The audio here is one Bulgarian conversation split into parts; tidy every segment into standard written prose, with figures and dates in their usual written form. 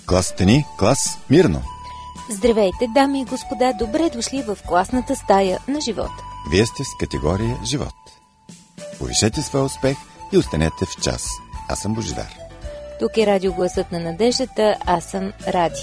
Класата ни, клас мирно! Здравейте, дами и господа, добре дошли в класната стая на живота. Вие сте с категория живот. Повишете своя успех и останете в час. Аз съм Божидар. Тук е радио Гласът на надеждата, аз съм Ради.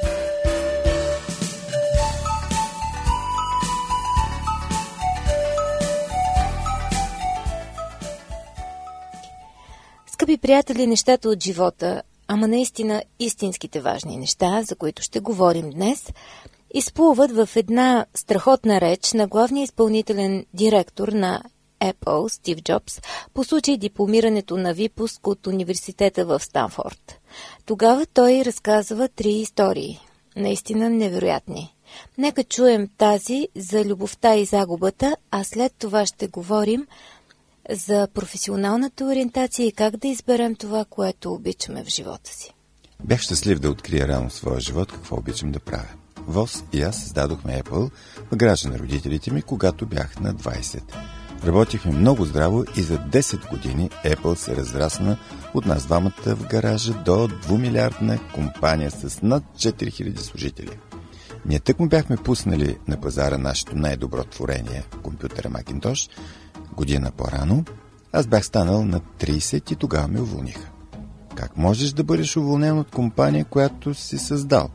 Скъпи приятели, нещата от живота, ама наистина истинските важни неща, за които ще говорим днес, изплуват в една страхотна реч на главния изпълнителен директор на Apple, Стив Джобс, по случай дипломирането на випуск от университета в Станфорд. Тогава той разказва 3 истории, наистина невероятни. Нека чуем тази за любовта и загубата, а след това ще говорим за професионалната ориентация и как да изберем това, което обичаме в живота си. Бях щастлив да открия рано в своя живот какво обичам да правя. Вос и аз създадохме Apple в гаража на родителите ми, когато бях на 20. Работихме много здраво и за 10 години Apple се разрасна от нас двамата в гаража до 2-милиардна компания с над 4000 служители. Ние тъкмо бяхме пуснали на пазара нашето най-добро творение, компютъра Macintosh, година по-рано. Аз бях станал на 30 и тогава ме уволниха. Как можеш да бъдеш уволнен от компания, която си създал?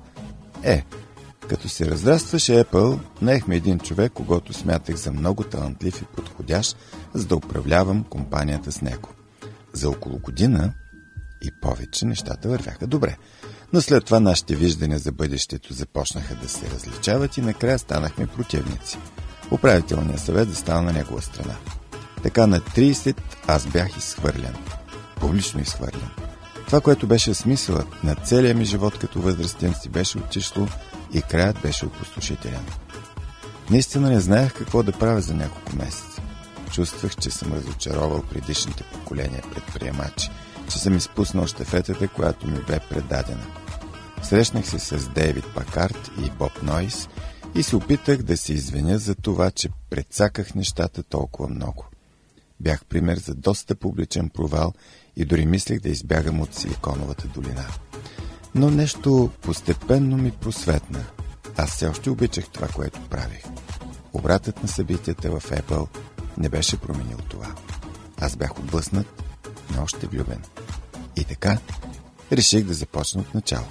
Като се разрастваше Apple, наехме един човек, когото смятах за много талантлив и подходящ, за да управлявам компанията с него. За около година и повече нещата вървяха добре. Но след това нашите виждания за бъдещето започнаха да се различават и накрая станахме противници. Управителният съвет застана на негова страна. Така на 30 аз бях изхвърлен. Публично изхвърлен. Това, което беше смисълът на целия ми живот като възрастен, си беше отишло и краят беше опустошителен. Наистина не знаех какво да правя за няколко месеца. Чувствах, че съм разочаровал предишните поколения предприемачи, че съм изпуснал щафетата, която ми бе предадена. Срещнах се с Дейвид Пакард и Боб Нойс и се опитах да се извиня за това, че прецаках нещата толкова много. Бях пример за доста публичен провал и дори мислех да избягам от Силиконовата долина. Но нещо постепенно ми просветна. Аз все още обичах това, което правих. Обратът на събитията в Apple не беше променил това. Аз бях отблъснат, но още влюбен. И така реших да започна от начало.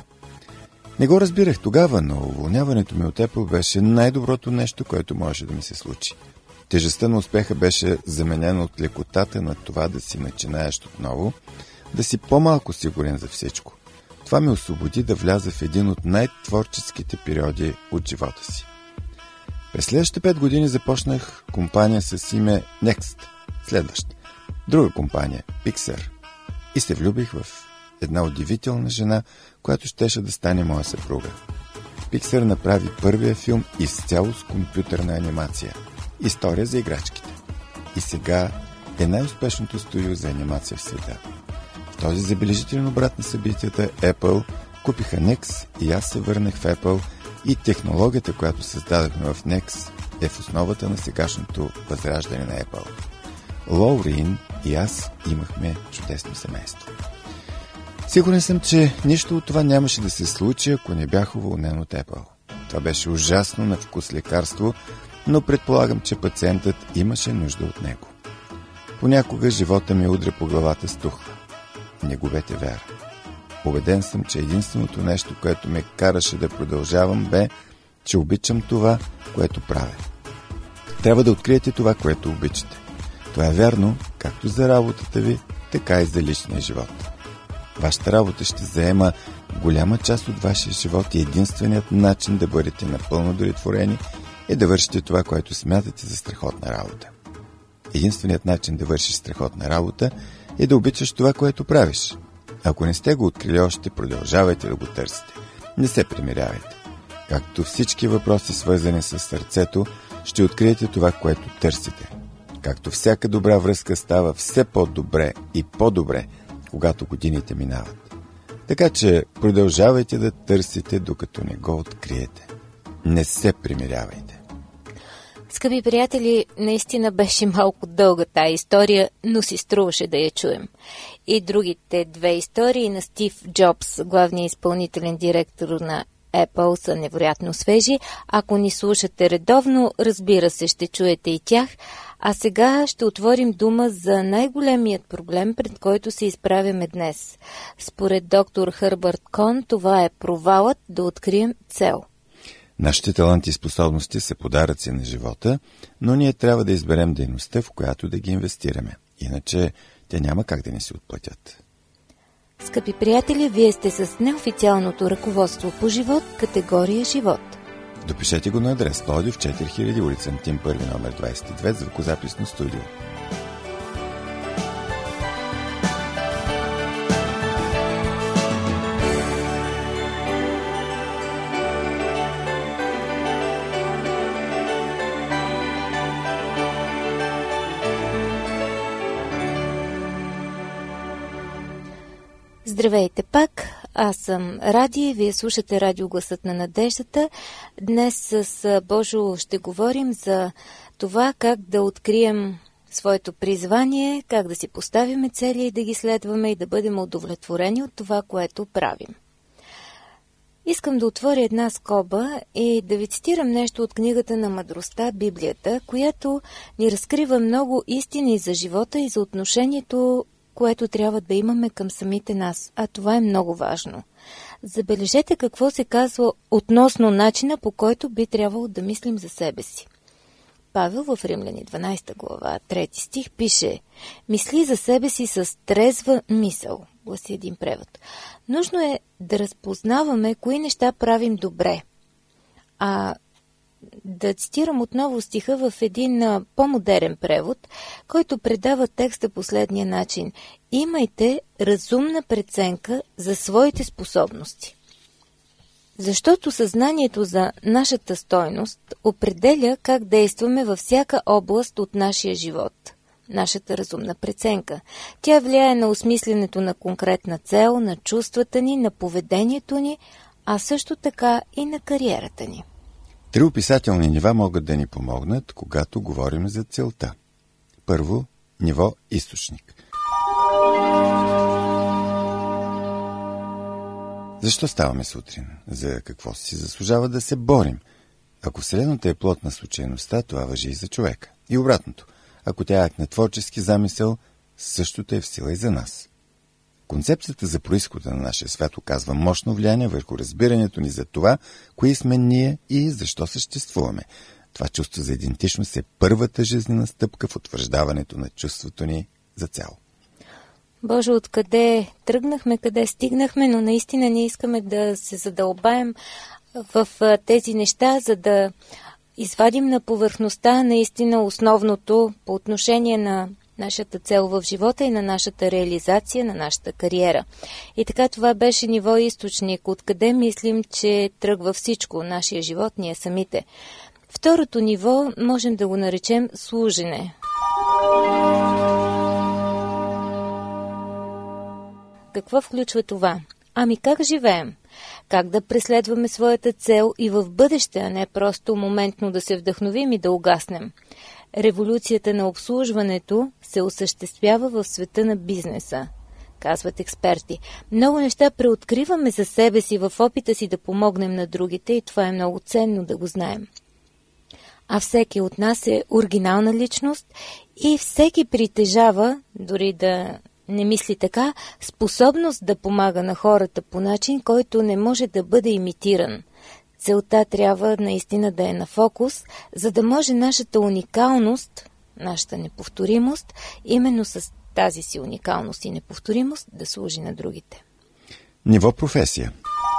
Не го разбирах тогава, но уволняването ми от Apple беше най-доброто нещо, което може да ми се случи. Тежестта на успеха беше заменена от лекотата на това да си начинаеш отново, да си по-малко сигурен за всичко. Това ме освободи да вляза в един от най-творческите периоди от живота си. През следващите 5 години започнах компания с име Next, следващ. Друга компания, Pixar. И се влюбих в една удивителна жена, която щеше да стане моя съпруга. Pixar направи първия филм изцяло с компютърна анимация. История за играчките. И сега е най-успешното студио за анимация в света. В този забележителен обрат на събитията Apple купиха Next и аз се върнах в Apple и технологията, която създадохме в Next, е в основата на сегашното възраждане на Apple. Лоурин и аз имахме чудесно семейство. Сигурен съм, че нищо от това нямаше да се случи, ако не бях уволнен от Apple. Това беше ужасно на вкус лекарство, но предполагам, че пациентът имаше нужда от него. Понякога живота ми удря по главата с тухла. Не губете вяра. Убеден съм, че единственото нещо, което ме караше да продължавам, бе, че обичам това, което правя. Трябва да откриете това, което обичате. Това е вярно както за работата ви, така и за личния живот. Вашата работа ще заема голяма част от вашия живот и единственият начин да бъдете напълно удовлетворени е да вършите това, което смятате за страхотна работа. Единственият начин да вършиш страхотна работа е да обичаш това, което правиш. Ако не сте го открили още, продължавайте да го търсите. Не се примирявайте. Както всички въпроси, свързани с сърцето, ще откриете това, което търсите. Както всяка добра връзка става все по-добре и по-добре, когато годините минават. Така че продължавайте да търсите, докато не го откриете. Не се примирявайте. Скъпи приятели, наистина беше малко дълга тая история, но си струваше да я чуем. И другите две истории на Стив Джобс, главният изпълнителен директор на Apple, са невероятно свежи. Ако ни слушате редовно, разбира се, ще чуете и тях. А сега ще отворим дума за най-големият проблем, пред който се изправяме днес. Според доктор Хърбърт Кон, това е провалът да открием цел. Нашите таланти и способности са подаръци на живота, но ние трябва да изберем дейността, в която да ги инвестираме. Иначе те няма как да ни се отплатят. Скъпи приятели, вие сте с неофициалното ръководство по живот, категория живот. Допишете го на адрес Пловдив 4000, улица Антим 1, номер 22, звукозаписно студио. Здравейте пак, аз съм Ради, вие слушате Радио Гласът на надеждата. Днес с Божо ще говорим за това как да открием своето призвание, как да си поставим цели и да ги следваме и да бъдем удовлетворени от това, което правим. Искам да отворя една скоба и да ви цитирам нещо от книгата на мъдростта, Библията, която ни разкрива много истини за живота и за отношението, което трябва да имаме към самите нас, а това е много важно. Забележете какво се казва относно начина, по който би трябвало да мислим за себе си. Павел в Римляни 12 глава, 3 стих пише: «Мисли за себе си с трезва мисъл», гласи един превод. Нужно е да разпознаваме кои неща правим добре. Да цитирам отново стиха в един по-модерен превод, който предава текста последния начин: «Имайте разумна преценка за своите способности». Защото съзнанието за нашата стойност определя как действаме във всяка област от нашия живот. Нашата разумна преценка. Тя влияе на осмисленето на конкретна цел, на чувствата ни, на поведението ни, а също така и на кариерата ни. Три описателни нива могат да ни помогнат, когато говорим за целта. Първо, ниво източник. Защо ставаме сутрин? За какво си заслужава да се борим? Ако Вселената е плод на случайността, това важи и за човека. И обратното. Ако тя е акт на творчески замисъл, същото е в сила и за нас. Концепцията за произхода на нашия свят оказва мощно влияние върху разбирането ни за това, кои сме ние и защо съществуваме. Това чувство за идентичност е първата жизнена стъпка в утвърждаването на чувството ни за цел. Боже, откъде тръгнахме, къде стигнахме, но наистина ние искаме да се задълбаем в тези неща, за да извадим на повърхността наистина основното по отношение на нашата цел в живота и на нашата реализация, на нашата кариера. И така това беше ниво източник, откъде мислим, че тръгва всичко, нашия живот, ние самите. Второто ниво можем да го наречем служене. Какво включва това? Ами как живеем? Как да преследваме своята цел и в бъдеще, а не просто моментно да се вдъхновим и да угаснем? Революцията на обслужването се осъществява в света на бизнеса, казват експерти. Много неща преоткриваме за себе си в опита си да помогнем на другите и това е много ценно да го знаем. А всеки от нас е оригинална личност и всеки притежава, дори да не мисли така, способност да помага на хората по начин, който не може да бъде имитиран. Целта трябва наистина да е на фокус, за да може нашата уникалност, нашата неповторимост, именно с тази си уникалност и неповторимост да служи на другите. Ниво професия.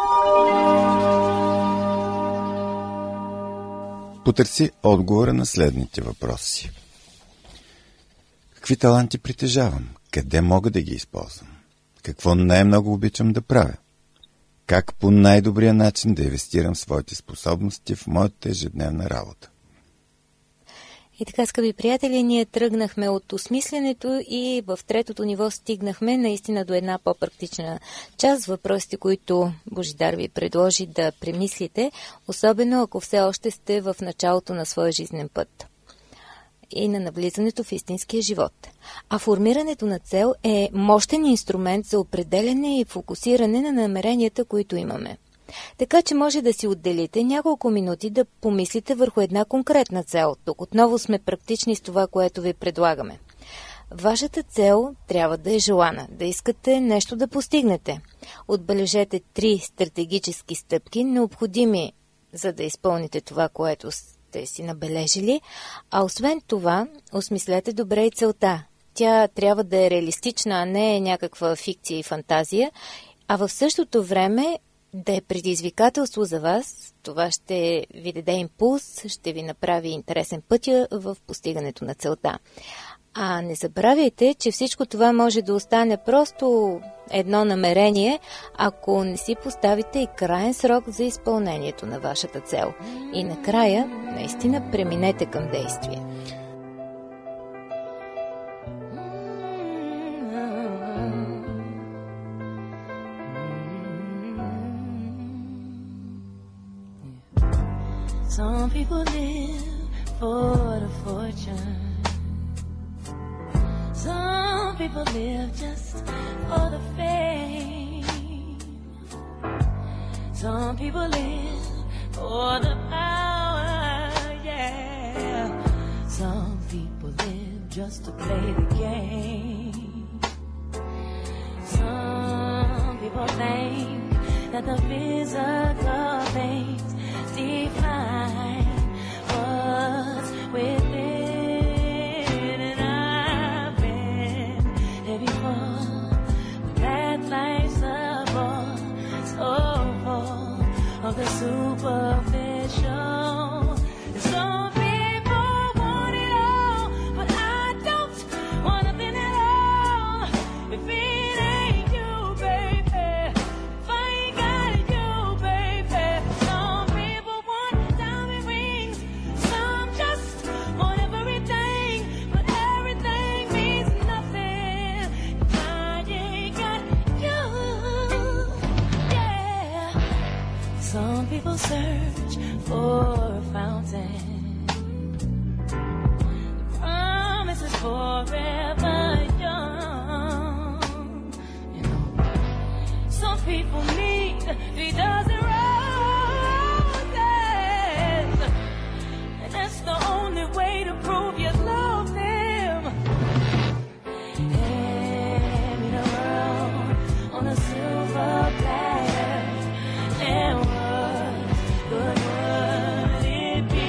Потърси отговора на следните въпроси. Какви таланти притежавам? Къде мога да ги използвам? Какво най-много обичам да правя? Как по най-добрия начин да инвестирам своите способности в моята ежедневна работа? И така, скъпи приятели, ние тръгнахме от осмисленето и в третото ниво стигнахме наистина до една по-практична част. Въпросите, които Божидар ви предложи да премислите, особено ако все още сте в началото на своя жизнен път и на навлизането в истинския живот. А формирането на цел е мощен инструмент за определяне и фокусиране на намеренията, които имаме. Така че може да си отделите няколко минути да помислите върху една конкретна цел. Тук отново сме практични с това, което ви предлагаме. Вашата цел трябва да е желана, да искате нещо да постигнете. Отбележете 3 стратегически стъпки, необходими за да изпълните това, което сте си набележили, а освен това, осмислете добре и целта. Тя трябва да е реалистична, а не е някаква фикция и фантазия, а в същото време да е предизвикателство за вас. Това ще ви даде импулс, ще ви направи интересен пътя в постигането на целта. А не забравяйте, че всичко това може да остане просто едно намерение, ако не си поставите и краен срок за изпълнението на вашата цел. И накрая, наистина, преминете към действие. Some people live for the fortune. Some people live just for the fame. Some people live for the power, yeah. Some people live just to play the game. Some people think that the physical things define what's within, and I've been there before. That life's a bore, so full of the superficial. Some people want it all, but I don't want nothing at all. If it ain't you, baby, if I ain't got you, baby. Some people want diamond rings, some just want everything, but everything means nothing if I ain't got you. Yeah. Some people search for a fountain. The promise is forever young. You know, some people need 3,000 roses, and that's the only way to prove you love them. Hand me the world on a silver platter, and what good would it be?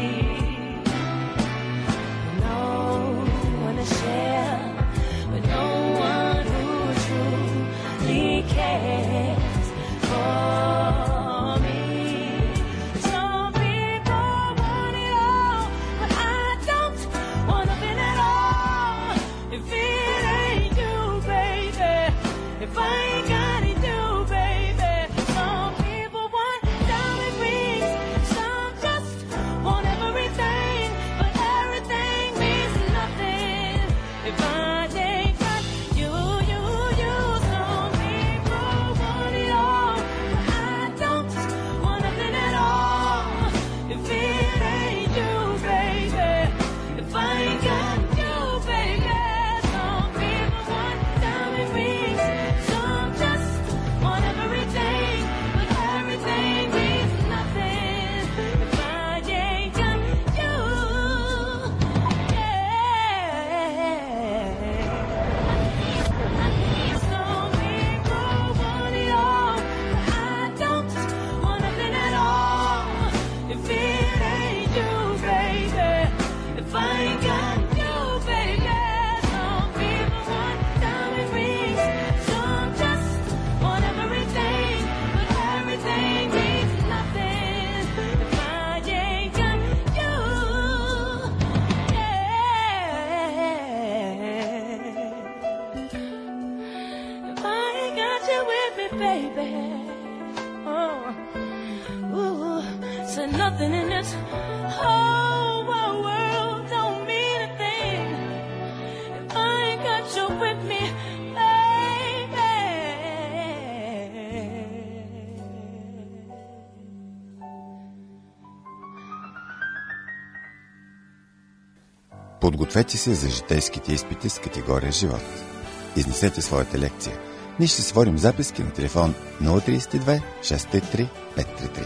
No one to share, with no one who truly cares for me. Some people want it all, but I don't want nothing at all. If it ain't you, baby, if I ain't got it, you, baby. Some people want diamond rings, some just want everything, but everything means nothing if I ain't got you, you, you. Some people want it all, but I don't want nothing at all. If it ain't you, baby, if I ain't got you, baby. Some people want diamond rings, some just want everything, but everything means nothing if I ain't got you. Yeah. Some people want it all, but I don't want nothing at all. If it ain't you, baby, if I ain't got you, baby. Some people want diamond rings, some just want everything, but everything means nothing if I ain't got you. Yeah. If I ain't got you with me, baby, oh, ooh, so nothing in this whole wide world don't Подгответе се за житейските изпити с категория живот. Изнесете своята лекция. Ние ще сворим записки на телефон 032 633 533.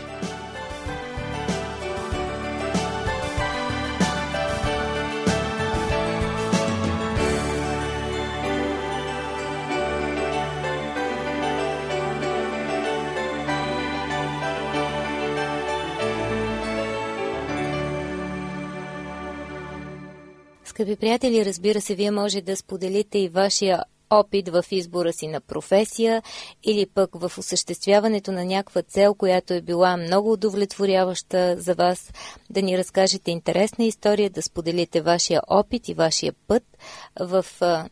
Скъпи приятели, разбира се, вие може да споделите и вашия опит в избора си на професия или пък в осъществяването на някаква цел, която е била много удовлетворяваща за вас, да ни разкажете интересна история, да споделите вашия опит и вашия път в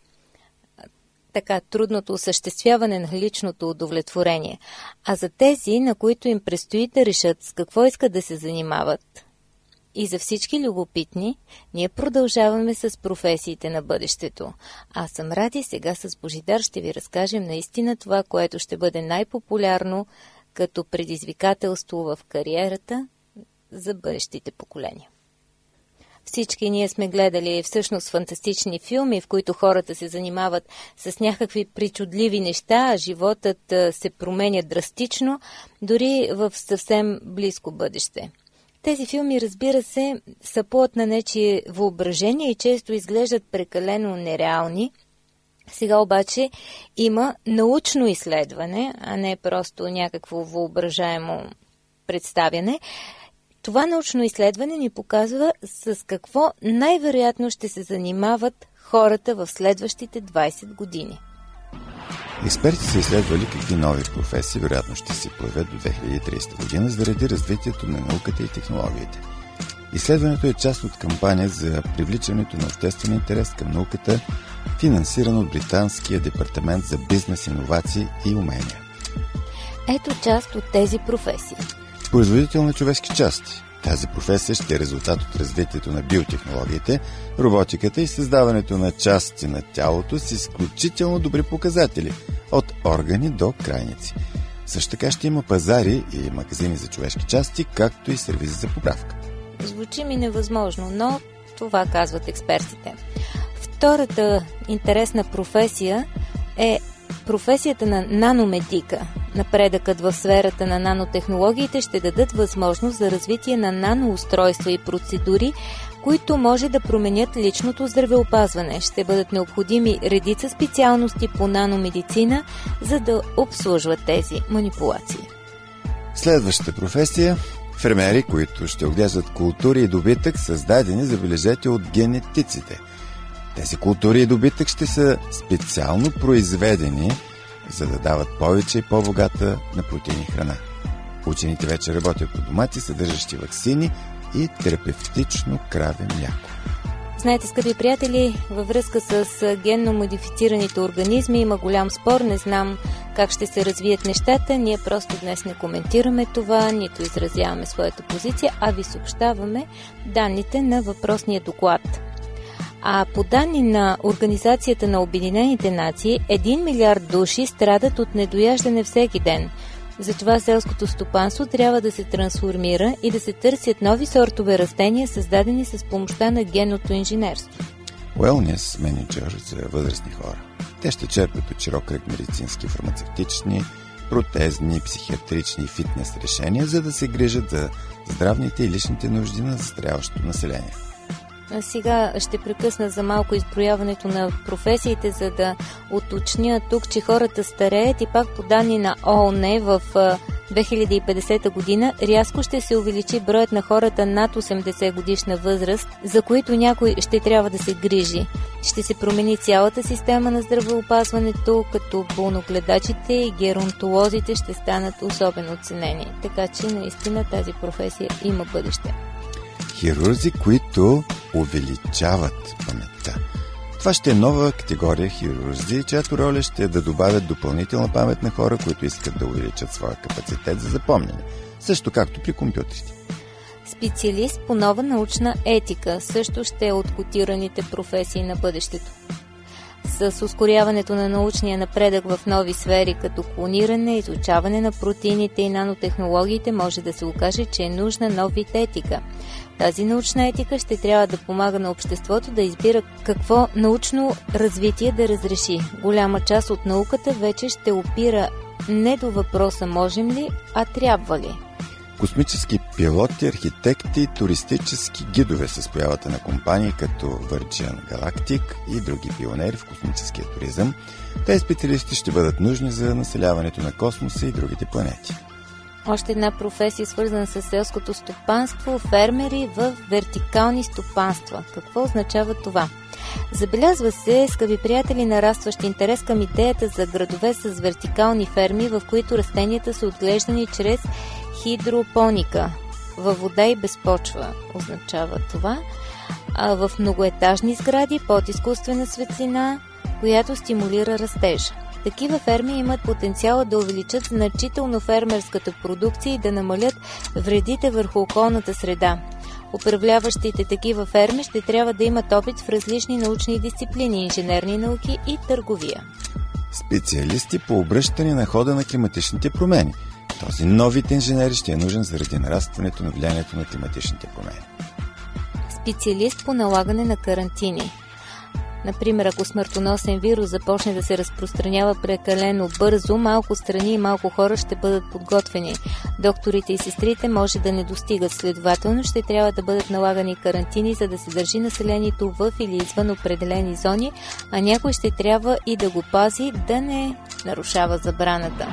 така трудното осъществяване на личното удовлетворение. А за тези, на които им предстои да решат с какво искат да се занимават, и за всички любопитни, ние продължаваме с професиите на бъдещето. Аз съм Ради, сега с Божидар ще ви разкажем наистина това, което ще бъде най-популярно като предизвикателство в кариерата за бъдещите поколения. Всички ние сме гледали всъщност фантастични филми, в които хората се занимават с някакви причудливи неща, а животът се променя драстично, дори в съвсем близко бъдеще. Тези филми, разбира се, са плод на нечие въображение и често изглеждат прекалено нереални. Сега обаче има научно изследване, а не просто някакво въображаемо представяне. Това научно изследване ни показва с какво най-вероятно ще се занимават хората в следващите 20 години. Експертите са изследвали какви нови професии вероятно ще се появят до 2030 година заради развитието на науката и технологиите. Изследването е част от кампания за привличането на обществен интерес към науката, финансирана от Британския департамент за бизнес, иновации и умения. Ето част от тези професии. Производител на човешки части. Тази професия ще е резултат от развитието на биотехнологиите, роботиката и създаването на части на тялото с изключително добри показатели, от органи до крайници. Също така ще има пазари и магазини за човешки части, както и сервизи за поправка. Звучи ми невъзможно, но това казват експертите. Втората интересна професия е професията на наномедика. Напредъкът в сферата на нанотехнологиите ще дадат възможност за развитие на наноустройства и процедури, които може да променят личното здравеопазване. Ще бъдат необходими редица специалности по наномедицина, за да обслужват тези манипулации. Следващата професия – фермери, които ще отглеждат култури и добитък, създадени, забележете, от генетиците. Тези култури и добитък ще са специално произведени, за да дават повече и по-богата на протеини храна. Учените вече работят по домати, съдържащи ваксини и терапевтично краве мляко. Знаете, скъпи приятели, във връзка с генно модифицираните организми има голям спор. Не знам как ще се развият нещата. Ние просто днес не коментираме това, нито изразяваме своята позиция, а ви съобщаваме данните на въпросния доклад. А по данни на Организацията на Обединените нации, 1 милиард души страдат от недояждане всеки ден. Затова селското стопанство трябва да се трансформира и да се търсят нови сортове растения, създадени с помощта на генното инженерство. Wellness менеджер за възрастни хора. Те ще черпят от широк кръг медицински, фармацевтични, протезни, психиатрични и фитнес решения, за да се грижат за здравните и личните нужди на застаряващото население. Сега ще прекъсна за малко изброяването на професиите, за да уточня тук, че хората стареят и пак по данни на ООН в 2050 година рязко ще се увеличи броят на хората над 80 годишна възраст, за които някой ще трябва да се грижи. Ще се промени цялата система на здравеопазването, като болногледачите и геронтолозите ще станат особено ценени. Така че наистина тази професия има бъдеще. Хирурзи, които увеличават паметта. Това ще е нова категория хирурзи, чиято роля ще е да добавят допълнителна памет на хора, които искат да увеличат своя капацитет за запомняне, също както при компютрите. Специалист по нова научна етика също ще е от котираните професии на бъдещето. С ускоряването на научния напредък в нови сфери, като клониране, изучаване на протеините и нанотехнологиите, може да се окаже, че е нужна нов вид етика. Тази научна етика ще трябва да помага на обществото да избира какво научно развитие да разреши. Голяма част от науката вече ще опира не до въпроса можем ли, а трябва ли. Космически пилоти, архитекти, туристически гидове с появата на компании като Virgin Galactic и други пионери в космическия туризъм. Тези специалисти ще бъдат нужни за населяването на космоса и другите планети. Още една професия, свързана с селското стопанство – фермери в вертикални стопанства. Какво означава това? Забелязва се, скъпи приятели, нарастващ интерес към идеята за градове с вертикални ферми, в които растенията са отглеждани чрез хидропоника. Във вода и без почва означава това. А в многоетажни сгради под изкуствена светлина, която стимулира растежа. Такива ферми имат потенциала да увеличат значително фермерската продукция и да намалят вредите върху околната среда. Управляващите такива ферми ще трябва да имат опит в различни научни дисциплини, инженерни науки и търговия. Специалисти по обръщане на хода на климатичните промени. Този нов вид инженери ще е нужен заради нарастването на влиянието на климатичните промени. Специалист по налагане на карантини. Например, ако смъртоносен вирус започне да се разпространява прекалено бързо, малко страни и малко хора ще бъдат подготвени. Докторите и сестрите може да не достигат, следователно ще трябва да бъдат налагани карантини, за да се държи населението в или извън определени зони, а някой ще трябва и да го пази да не нарушава забраната.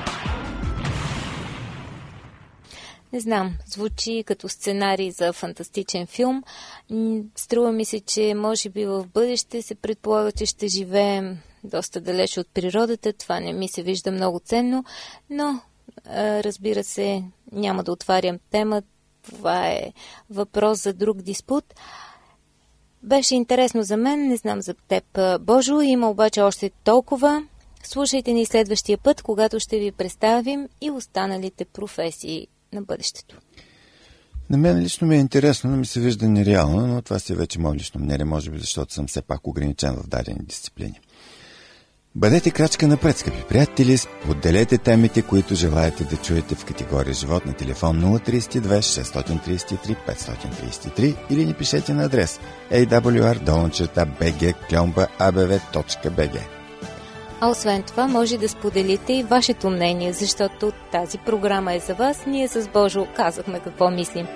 Не знам, звучи като сценарий за фантастичен филм. Струва ми се, че може би в бъдеще се предполага, че ще живеем доста далеч от природата. Това не ми се вижда много ценно, но разбира се, няма да отварям тема. Това е въпрос за друг диспут. Беше интересно за мен, не знам за теб, Божо. Има обаче още толкова. Слушайте ни следващия път, когато ще ви представим и останалите професии на бъдещето. На мен лично ми е интересно, но ми се вижда нереално, но това си е вече мое лично мнение, може би защото съм все пак ограничен в дадени дисциплини. Бъдете крачка напред, скъпи приятели, споделете темите, които желаете да чуете в категория живот на телефон 032 633 533 или ни пишете на адрес awr@bg.abv.bg. А освен това, може да споделите и вашето мнение, защото тази програма е за вас. Ние с Божо казахме какво мислим.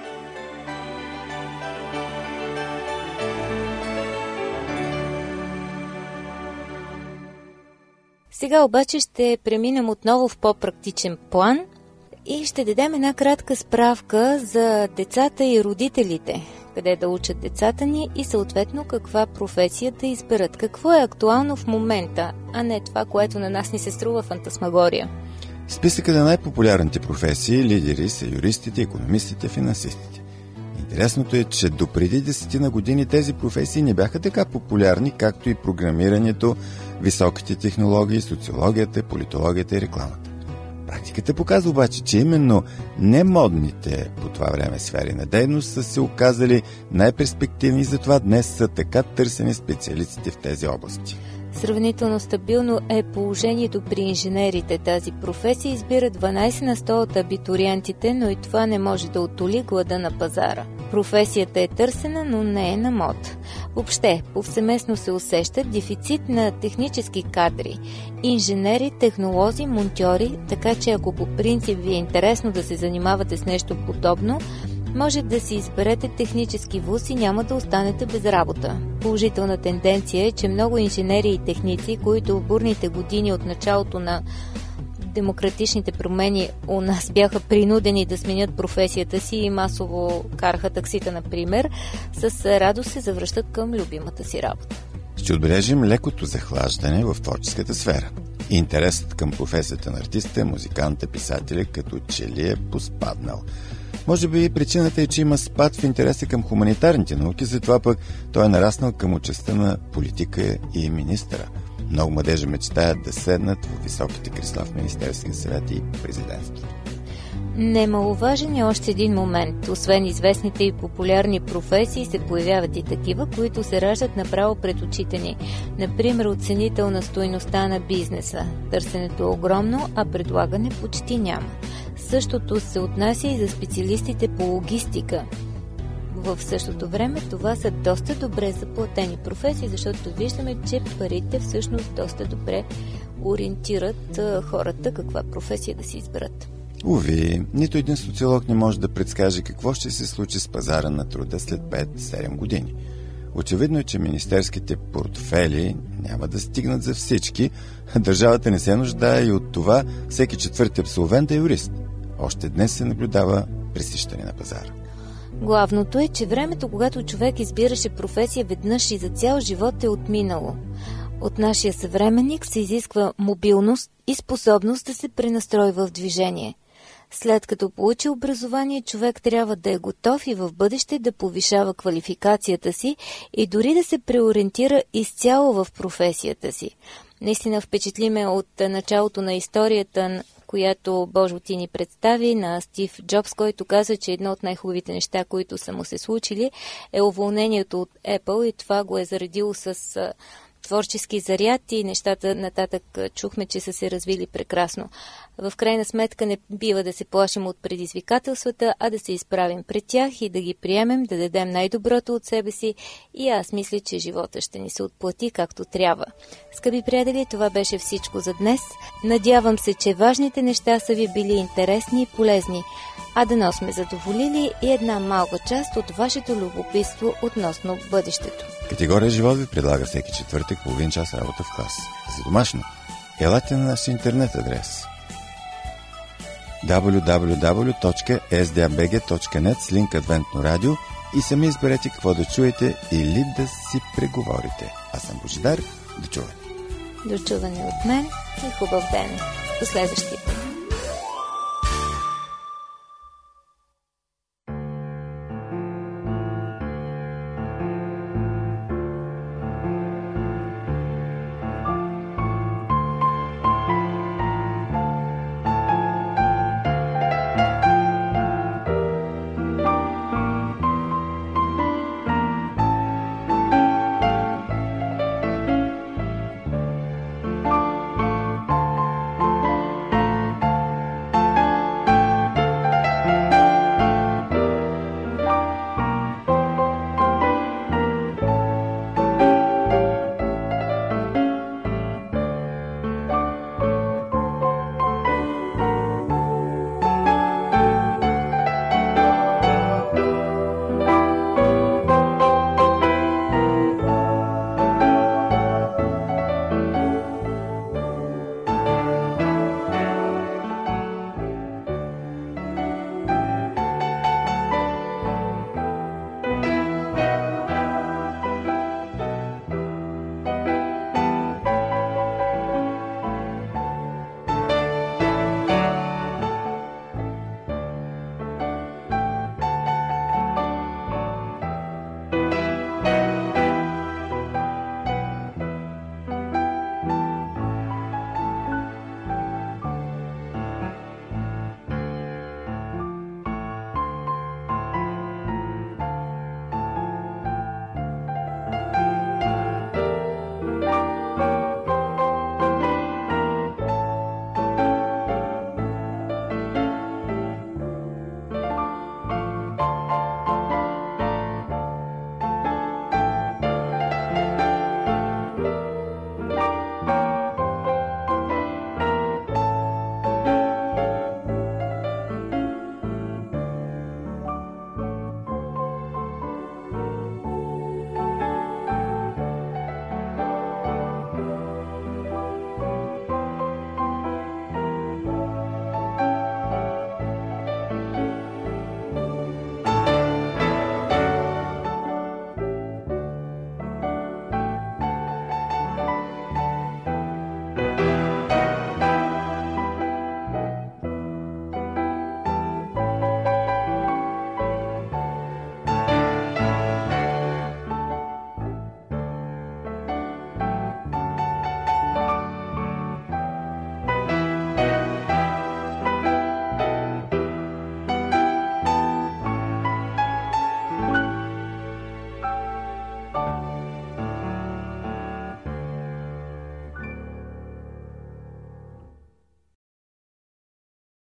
Сега обаче ще преминем отново в по-практичен план и ще дадем една кратка справка за децата и родителите, къде да учат децата ни и съответно каква професия да изберат. Какво е актуално в момента, а не това, което на нас ни се струва фантасмагория. Списъкът на най-популярните професии лидери са юристите, икономистите, финансистите. Интересното е, че допреди 10 на години тези професии не бяха така популярни, както и програмирането, високите технологии, социологията, политологията и рекламата. Практиката показва обаче, че именно немодните по това време сфери на дейност са се оказали най-перспективни и затова днес са така търсени специалистите в тези области. Сравнително стабилно е положението при инженерите. Тази професия избира 12 на 100 от абитуриентите, но и това не може да отоли глада на пазара. Професията е търсена, но не е на мод. Въобще, повсеместно се усеща дефицит на технически кадри. Инженери, технолози, монтьори, така че ако по принцип ви е интересно да се занимавате с нещо подобно, може да си изберете технически вуз и няма да останете без работа. Положителна тенденция е, че много инженери и техници, които в бурните години от началото на демократичните промени у нас бяха принудени да сменят професията си и масово караха таксита, например, с радост се завръщат към любимата си работа. Ще отбележим лекото захлаждане в творческата сфера. Интересът към професията на артиста, музиканта, писателя като че ли е поспаднал. Може би причината е, че има спад в интереса към хуманитарните науки, затова пък той е нараснал към участта на политика и министъра. Много младежи мечтаят да седнат в високите кресла в Министерския съвет и президентството. Немаловажен е още един момент. Освен известните и популярни професии, се появяват и такива, които се раждат направо пред очите ни. Например, оценител на стойността на бизнеса. Търсенето е огромно, а предлагане почти няма. Същото се отнася и за специалистите по логистика. В същото време това са доста добре заплатени професии, защото виждаме, че парите всъщност доста добре ориентират хората каква професия да си изберат. Уви, нито един социолог не може да предскаже какво ще се случи с пазара на труда след 5-7 години. Очевидно е, че министерските портфели няма да стигнат за всички, а държавата не се нуждае и от това всеки четвърти абсолвент да е юрист. Още днес се наблюдава пресищане на пазара. Главното е, че времето, когато човек избираше професия веднъж и за цял живот, е отминало. От нашия съвременник се изисква мобилност и способност да се пренастройва в движение. След като получи образование, човек трябва да е готов и в бъдеще да повишава квалификацията си и дори да се преориентира изцяло в професията си. Наистина впечатлиме от началото на историята, която Божо ти ни представи, на Стив Джобс, който каза, че едно от най-хубавите неща, които са му се случили, е уволнението от Apple и това го е заредило с творчески заряд и нещата нататък чухме, че са се развили прекрасно. В крайна сметка не бива да се плашим от предизвикателствата, а да се изправим пред тях и да ги приемем, да дадем най-доброто от себе си и аз мисля, че живота ще ни се отплати както трябва. Скъпи приятели, това беше всичко за днес. Надявам се, че важните неща са ви били интересни и полезни, а дано сме задоволили и една малка част от вашето любопитство относно бъдещето. Категория Живот ви предлага всеки четвъртък половин час работа в клас. За домашно, елате на нашия интернет адрес www.sdabg.net с линк Адвентно радио и сами изберете какво да чуете или да си преговорите. Аз съм Божидар. До чуване. До чуване от мен и хубав ден. До следващия път.